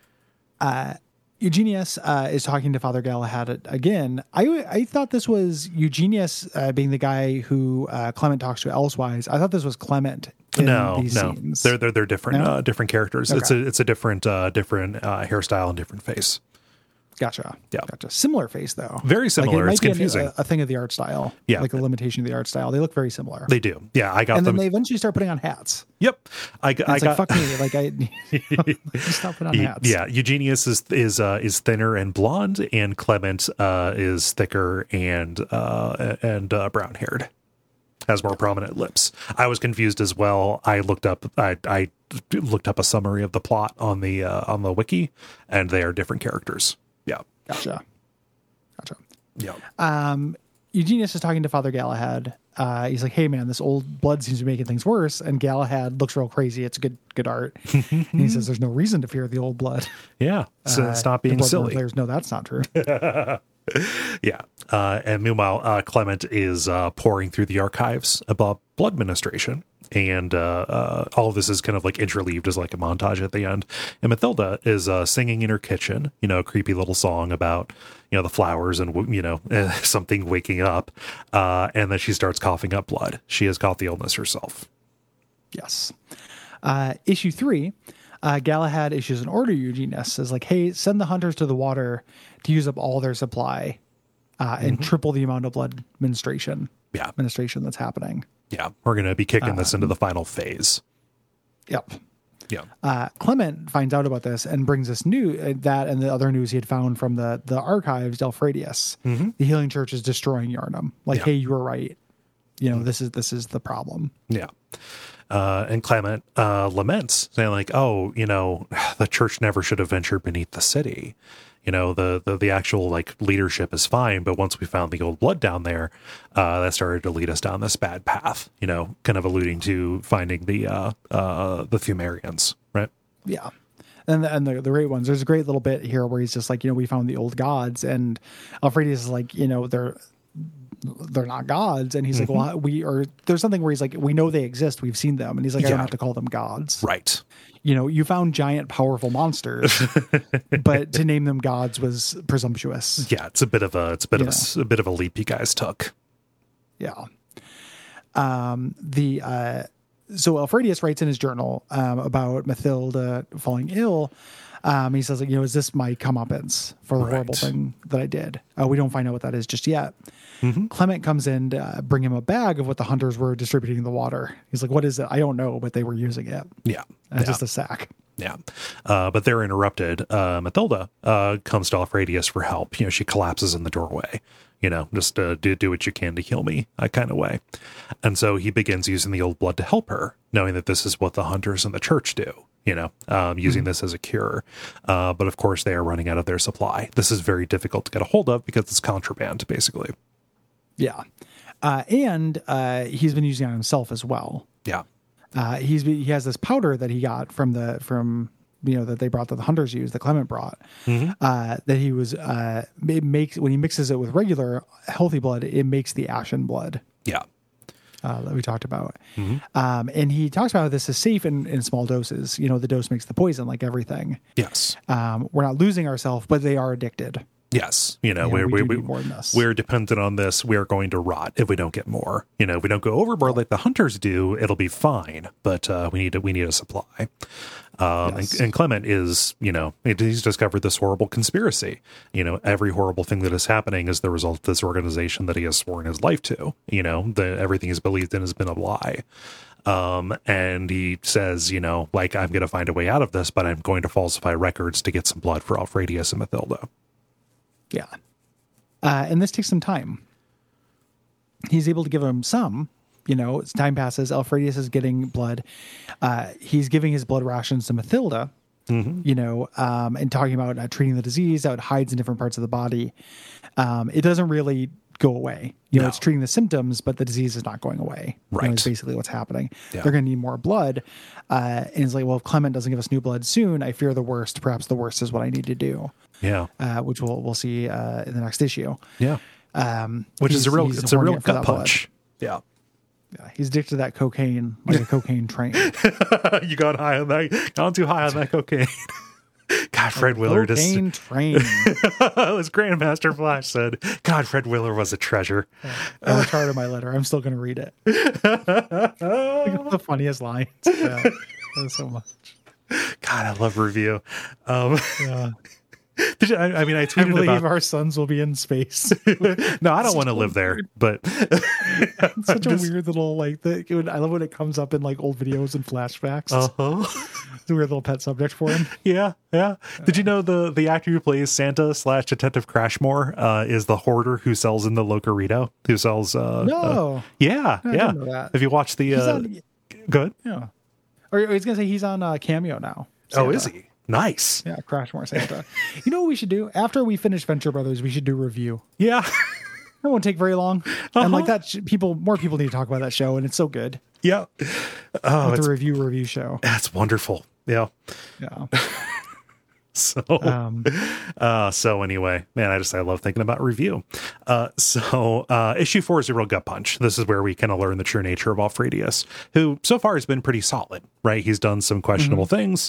Eugenius is talking to Father Galahad again. I thought this was Eugenius being the guy who Clement talks to elsewise. I thought this was Clement. No, scenes. They're different. No? Different characters. Okay. It's a different hairstyle and different face. Gotcha. Yeah. Gotcha. Similar face though. Very similar. Like it's confusing. A thing of the art style. Yeah. Like a limitation of the art style. They look very similar. They do. Yeah. I got and them. then they eventually start putting on hats. Yep. It's like, fuck me. Like stop putting on hats. Yeah. Eugenius is thinner and blonde, and Clement is thicker and brown haired. Has more prominent lips. I was confused as well. I looked up a summary of the plot on the wiki, and they are different characters. Yeah. Gotcha. Yeah. Eugenius is talking to Father Galahad. He's like, hey man, this old blood seems to be making things worse. And Galahad looks real crazy. It's good art. And he says, there's no reason to fear the old blood. Yeah. So stop being silly. Players know that's not true. Yeah. And meanwhile, Clement is pouring through the archives about blood ministration. And all of this is kind of like interleaved as like a montage at the end. And Mathilda is singing in her kitchen, a creepy little song about, the flowers and, something waking up. And then she starts coughing up blood. She has caught the illness herself. Yes. Issue 3, Galahad issues an order to Eugenius. Says like, hey, send the hunters to the water to use up all their supply. and triple the amount of blood administration that's happening. Yeah, we're going to be kicking this into the final phase. Yep. Yeah. Clement finds out about this and brings us that and the other news he had found from the archives, Delphradius. The Healing Church is destroying Yharnam. Hey, you were right. This is the problem. Yeah. And Clement laments, saying the church never should have ventured beneath the city. The actual leadership is fine, but once we found the old blood down there, that started to lead us down this bad path. Kind of alluding to finding the Fumarians, right? Yeah, and the great ones. There's a great little bit here where he's just we found the old gods, and Alfredius is they're not gods, and he's well, there's something where he's we know they exist, we've seen them, and he's I don't have to call them gods, right? You found giant powerful monsters, but to name them gods was presumptuous. Yeah, it's a bit of a leap you guys took. Yeah. So Alfredius writes in his journal about Mathilda falling ill. He says, is this my comeuppance for the horrible thing that I did? We don't find out what that is just yet. Clement comes in to bring him a bag of what the hunters were distributing in the water. He's like, what is it? I don't know, but they were using it. Yeah. Just a sack. Yeah. But they're interrupted. Mathilda comes to Alfredius for help. She collapses in the doorway. Just do what you can to heal me, that kind of way. And so he begins using the old blood to help her, knowing that this is what the hunters and the church do, using this as a cure. But of course, they are running out of their supply. This is very difficult to get a hold of because it's contraband, basically. Yeah. And he's been using it on himself as well. Yeah. He has this powder that he got from that they brought, that the hunters used, that Clement brought, that he was, when he mixes it with regular healthy blood, it makes the ashen blood. Yeah. That we talked about. And he talks about how this is safe in small doses. The dose makes the poison, like everything. Yes. We're not losing ourselves, but they are addicted. Yes. We're dependent on this. We are going to rot if we don't get more. If we don't go overboard like the hunters do, it'll be fine. But we need a supply. And Clement is, he's discovered this horrible conspiracy. Every horrible thing that is happening is the result of this organization that he has sworn his life to. Everything he's believed in has been a lie. And he says, I'm going to find a way out of this, but I'm going to falsify records to get some blood for Alfredius and Mathilda. Yeah. And this takes some time. He's able to give him some, as time passes. Alfredius is getting blood. He's giving his blood rations to Mathilda, and talking about treating the disease, how it hides in different parts of the body. It doesn't really go away. It's treating the symptoms, but the disease is not going away. Right. It's basically what's happening. Yeah. They're going to need more blood. And it's if Clement doesn't give us new blood soon, I fear the worst. Perhaps the worst is what I need to do. Yeah. Which we'll see in the next issue. Yeah. Which is a real gut punch. Yeah. Yeah. He's addicted to that cocaine, like a cocaine train. You got too high on that cocaine. God, Fred Willard is cocaine train. As Grandmaster Flash said, God, Fred Willard was a treasure. I retarded my letter. I'm still going to read it. The funniest lines. Yeah. So much. God, I love review. Yeah. I tweeted I believe about our sons will be in space. No, I don't want to live there, but it's such a weird little I love when it comes up in old videos and flashbacks. It's a weird little pet subject for him. Yeah. Did you know the actor who plays Santa / Detective Crashmore is the hoarder who sells in the Locarito? Who sells? No. Yeah. I didn't know that. Have you watched the? Good. Yeah. Or I was gonna say he's on Cameo now. Santa. Oh, is he? Nice. Yeah, Crashmore Santa. You know what we should do? After we finish Venture Brothers, we should do a review. Yeah. It won't take very long. And more people need to talk about that show, and it's so good. Yeah. Oh, it's a review show. That's wonderful. Yeah. Yeah. So anyway, man, I love thinking about review. Issue 4 is a real gut punch. This is where we kind of learn the true nature of Alfredius, who so far has been pretty solid, right? He's done some questionable things.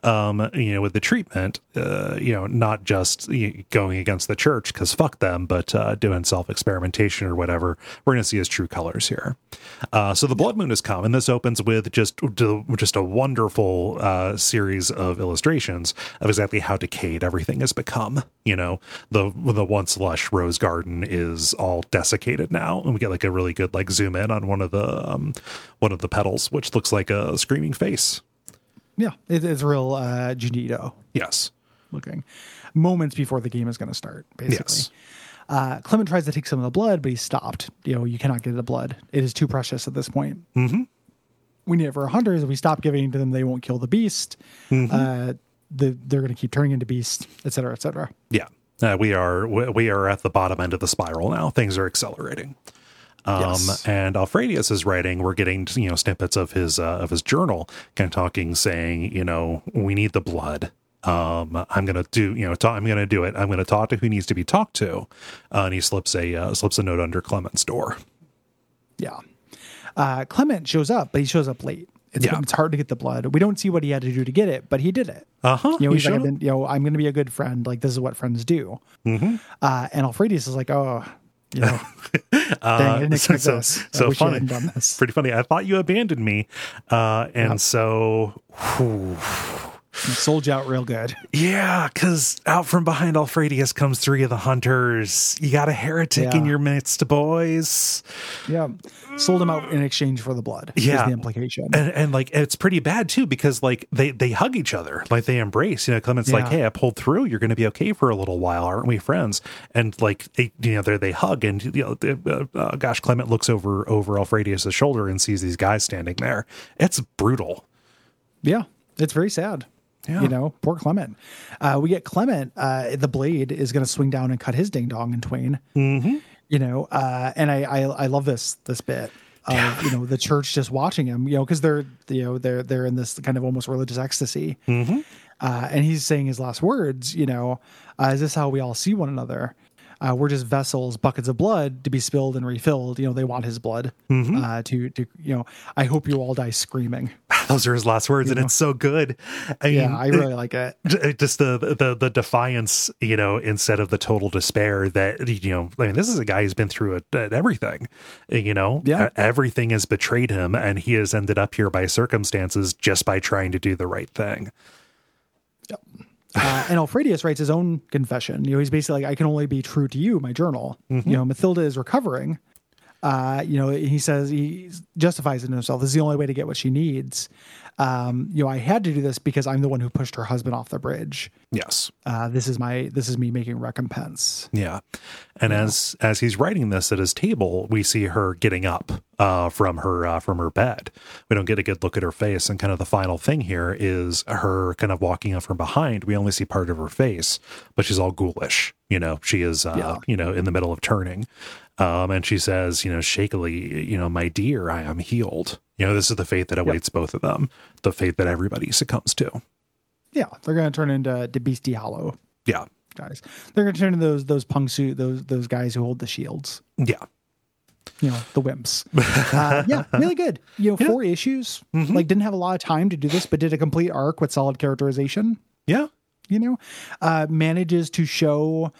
with the treatment, not just going against the church because fuck them, but doing self-experimentation or whatever. We're going to see his true colors here. So the Blood Moon has come, and this opens with just a wonderful series of illustrations of exactly how decayed everything has become. The once lush rose garden is all desiccated now, and we get like a really good like zoom in on one of the petals, which looks like a screaming face. Yeah, it's real Junito. Yes. Looking moments before the game is going to start, basically. Yes. Clement tries to take some of the blood, but he's stopped. You cannot get the blood. It is too precious at this point. Mm-hmm. We need it for our hunters. If we stop giving it to them, they won't kill the beast. Mm-hmm. They're going to keep turning into beasts, et cetera, et cetera. Yeah. We are at the bottom end of the spiral now. Things are accelerating. Yes. And Alfredius is writing, we're getting, snippets of his journal, kind of talking, saying, we need the blood. I'm going to do, I'm going to do it. I'm going to talk to who needs to be talked to. And he slips a note under Clement's door. Yeah. Clement shows up, but he shows up late. It's hard to get the blood. We don't see what he had to do to get it, but he did it. He's like, I'm going to be a good friend. Like, this is what friends do. Mm-hmm. And Alfredius is like, oh, dang, I didn't expect this. So I wish I funny. hadn't done this. Pretty funny. I thought you abandoned me. So sold you out real good. Yeah, because out from behind Alfredius comes three of the hunters. You got a heretic in your midst, boys. Yeah. Sold him out in exchange for the blood. Yeah. Is the implication. And like, it's pretty bad too, because like they hug each other, like they embrace, Clement's like, hey, I pulled through. You're going to be okay for a little while. Aren't we friends? And like, they hug, and, Clement looks over Alfredius' shoulder and sees these guys standing there. It's brutal. Yeah. It's very sad. Yeah. Poor Clement. We get Clement, the blade is going to swing down and cut his ding dong in twain. Mm-hmm. And I love this bit of, the church just watching him, because they're in this kind of almost religious ecstasy. Mm-hmm. And he's saying his last words, is this how we all see one another? We're just vessels, buckets of blood to be spilled and refilled. They want his blood to I hope you all die screaming. Those are his last words, and it's so good. I really like it. Just the defiance, instead of the total despair that, this is a guy who's been through everything, everything has betrayed him, and he has ended up here by circumstances just by trying to do the right thing. Yep. And Alfredius writes his own confession. He's basically like, I can only be true to you, my journal. Mm-hmm. Mathilda is recovering. He says, he justifies it in himself. This is the only way to get what she needs. I had to do this because I'm the one who pushed her husband off the bridge. Yes. This is me making recompense. Yeah. And as he's writing this at his table, we see her getting up from her bed. We don't get a good look at her face, and kind of the final thing here is her kind of walking up from behind. We only see part of her face, but she's all ghoulish. She is in the middle of turning. And she says, shakily, my dear, I am healed. This is the fate that awaits both of them, the fate that everybody succumbs to. Yeah. They're going to turn into Beastie Hollow. Yeah. Guys. They're going to turn into those punk suit, those guys who hold the shields. Yeah. The wimps. Really good. 4 issues. Mm-hmm. Like, didn't have a lot of time to do this, but did a complete arc with solid characterization. Yeah. Manages to show,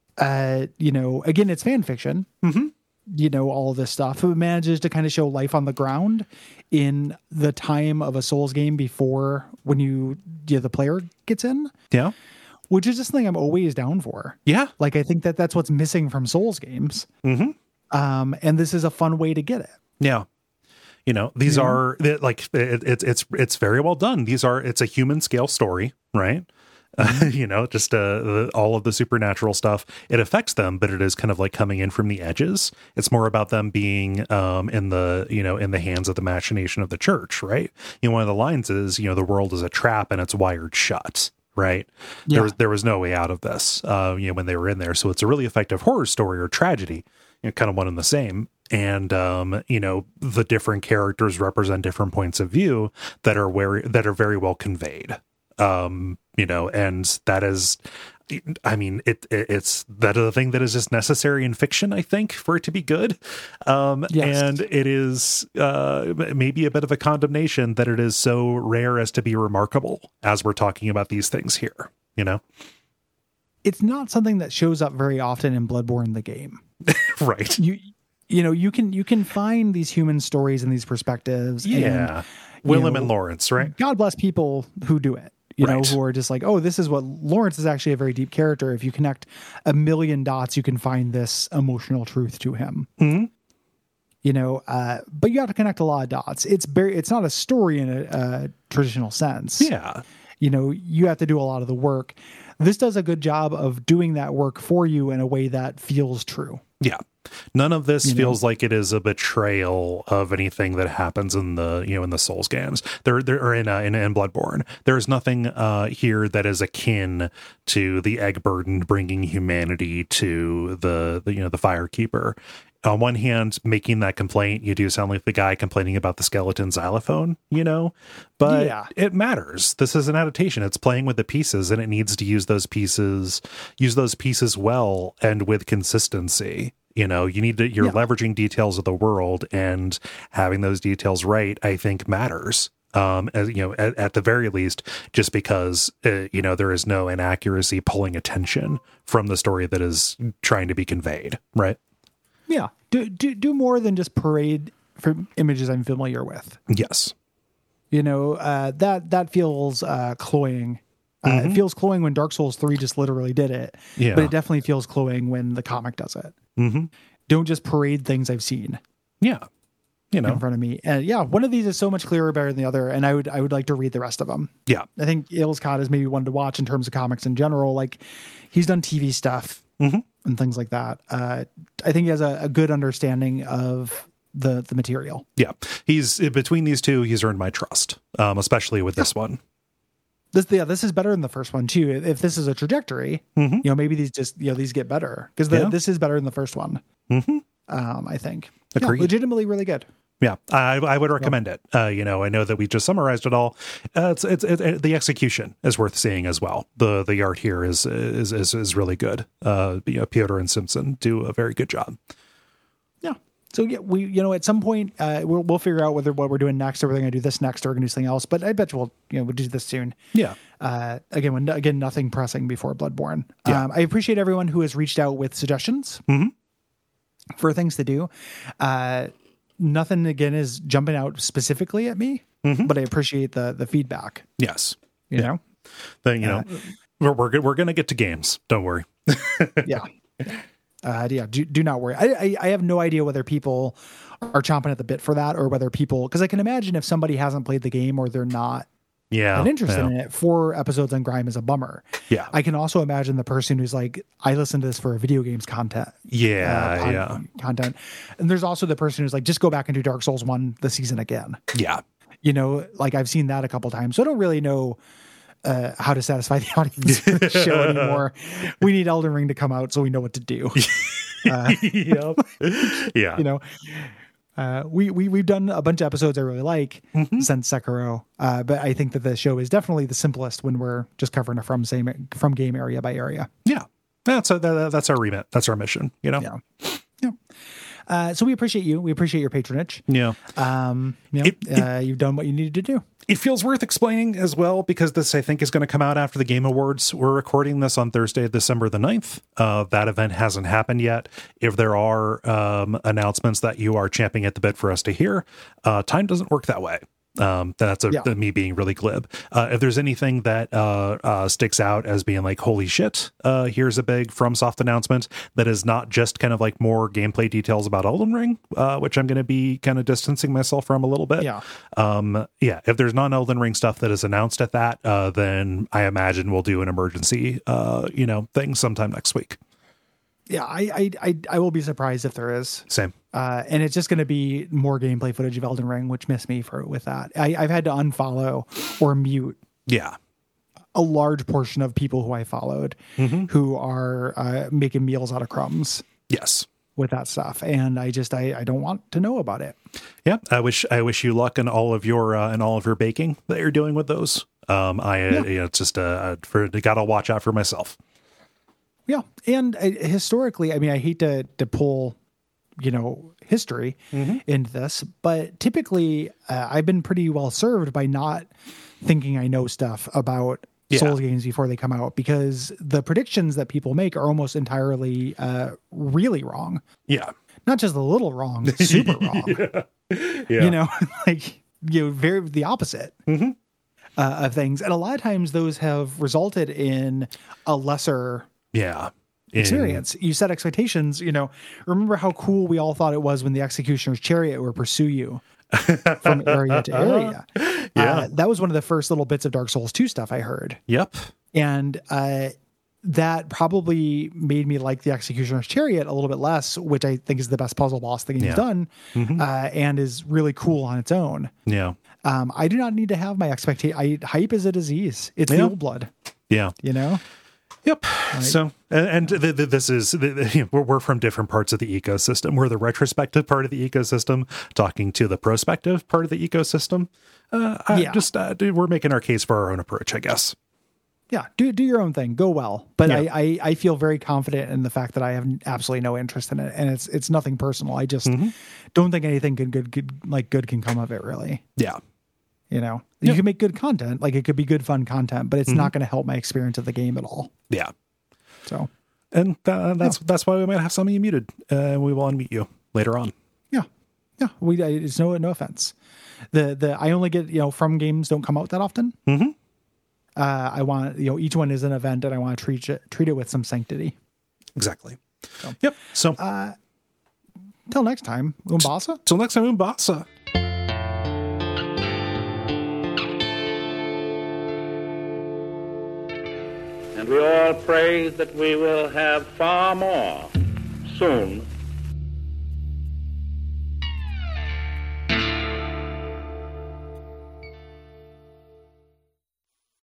again, it's fan fiction. Mm-hmm. All of this stuff. It manages to kind of show life on the ground in the time of a Souls game before when the player gets in. Yeah. Which is just something I'm always down for. Yeah. Like, I think that's what's missing from Souls games. Mm-hmm. And this is a fun way to get it. Yeah. These are like, it's very well done. It's a human scale story, right? Just all of the supernatural stuff, it affects them, but it is kind of like coming in from the edges. It's more about them being in the hands of the machination of the church, right? One of the lines is, the world is a trap and it's wired shut, right? Yeah. There was no way out of this, when they were in there. So it's a really effective horror story or tragedy, kind of one and the same. And, the different characters represent different points of view that are very well conveyed. And that is, I mean, it's that a thing that is just necessary in fiction, I think, for it to be good. Yes. And it is maybe a bit of a condemnation that it is so rare as to be remarkable as we're talking about these things here, you know? It's not something that shows up very often in Bloodborne, the game. Right. You know, you can find these human stories and these perspectives. Yeah. And, Willem and Lawrence, right? God bless people who do it. You know, Right. who are just like, oh, this is what Lawrence is actually a very deep character. If you connect a million dots, you can find this emotional truth to him. Mm-hmm. You know, but you have to connect a lot of dots. It's not a story in a traditional sense. Yeah. You know, you have to do a lot of the work. This does a good job of doing that work for you in a way that feels true. Yeah. None of this feels like it is a betrayal of anything that happens in the, in the Souls games. There are in Bloodborne. There is nothing here that is akin to the egg burden bringing humanity to the Firekeeper. On one hand, making that complaint, you do sound like the guy complaining about the skeleton xylophone, but Yeah. it matters. This is an adaptation. It's playing with the pieces, and it needs to use those pieces well and with consistency. You're leveraging details of the world, and having those details right, I think, matters. At the very least, just because, there is no inaccuracy pulling attention from the story that is trying to be conveyed. Right. Yeah. Do more than just parade for images I'm familiar with. Yes. That feels cloying. It feels cloying when Dark Souls 3 just literally did it. Yeah. But it definitely feels cloying when the comic does it. Mm-hmm. Don't just parade things I've seen. Yeah. In front of me. And one of these is so much clearer, better than the other. And I would like to read the rest of them. Yeah. I think Ilskad is maybe one to watch in terms of comics in general. Like, he's done TV stuff and things like that. I think he has a good understanding of the material. Yeah. He's between these two, he's earned my trust, especially with this one. This is better than the first one too. If this is a trajectory, maybe these just, these get better because this is better than the first one. I think. Agreed. Legitimately really good. Yeah, I would recommend it. I know that we just summarized it all. It's the execution is worth seeing as well. The art here is really good. Piotr and Simpson do a very good job. Yeah. So we at some point we'll figure out what we're doing next, or whether we're going to do this next, or we're going to do something else. But I bet we'll do this soon. Yeah. Again, nothing pressing before Bloodborne. Yeah. I appreciate everyone who has reached out with suggestions for things to do. Nothing again is jumping out specifically at me, but I appreciate the feedback. Yes. You know, we're going to get to games. Don't worry. Yeah. Do not worry. I have no idea whether people are chomping at the bit for that, or whether because I can imagine if somebody hasn't played the game or they're not interested in it, 4 episodes on Grime is a bummer. Yeah. I can also imagine the person who's like, I listen to this for video games content. Content. And there's also the person who's like, just go back and do Dark Souls 1 the season again. Yeah. Like I've seen that a couple times. So I don't really know how to satisfy the audience for the show anymore. We need Elden Ring to come out so we know what to do. Yep. Yeah. We've done a bunch of episodes I really like since Sekiro, but I think that the show is definitely the simplest when we're just covering a from game area by area. Yeah, that's our remit. That's our mission. Yeah. So we appreciate you. We appreciate your patronage. Yeah. You've done what you needed to do. It feels worth explaining as well, because this, I think, is going to come out after the Game Awards. We're recording this on Thursday, December the 9th. That event hasn't happened yet. If there are announcements that you are champing at the bit for us to hear, time doesn't work that way. That's me being really glib. If there's anything that sticks out as being like, holy shit, here's a big FromSoft announcement that is not just kind of like more gameplay details about Elden Ring, which I'm going to be kind of distancing myself from a little bit. If there's non-Elden Ring stuff that is announced at that, then I imagine we'll do an emergency thing sometime next week. Yeah, I will be surprised if there is. Same. And it's just going to be more gameplay footage of Elden Ring, which missed me with that. I've had to unfollow or mute a large portion of people who I followed who are making meals out of crumbs. Yes. With that stuff. And I don't want to know about it. Yeah. I wish you luck in all of your baking that you're doing with those. It's just gotta watch out for myself. Yeah. And historically, I mean, I hate to pull, history into this, but typically I've been pretty well served by not thinking I know stuff about Souls games before they come out, because the predictions that people make are almost entirely really wrong. Yeah. Not just a little wrong, super wrong. Yeah. Very the opposite of things. And a lot of times those have resulted in a lesser experience. You set expectations, remember how cool we all thought it was when the Executioner's Chariot would pursue you from area to area. That was one of the first little bits of Dark Souls 2 stuff I heard. Yep. And that probably made me like the Executioner's Chariot a little bit less, which I think is the best puzzle boss the game's done, and is really cool on its own. Yeah. I do not need to have my expectation. Hype is a disease. It's the old blood. Yeah. Yep. Right. So, this is, we're from different parts of the ecosystem. We're the retrospective part of the ecosystem talking to the prospective part of the ecosystem. We're making our case for our own approach, I guess. Yeah. Do your own thing. Go well. But I feel very confident in the fact that I have absolutely no interest in it. And it's nothing personal. I just don't think anything good can come of it, really. Yeah. You can make good content, like it could be good, fun content, but it's not going to help my experience of the game at all. Yeah. So, and that's why we might have some of you muted. We will unmute you later on. Yeah. Yeah. It's no offense. I only get, from games don't come out that often. I want, each one is an event and I want to treat it with some sanctity. Exactly. So, yep. So, till next time, Umbasa. Till next time, Umbasa. And we all pray that we will have far more soon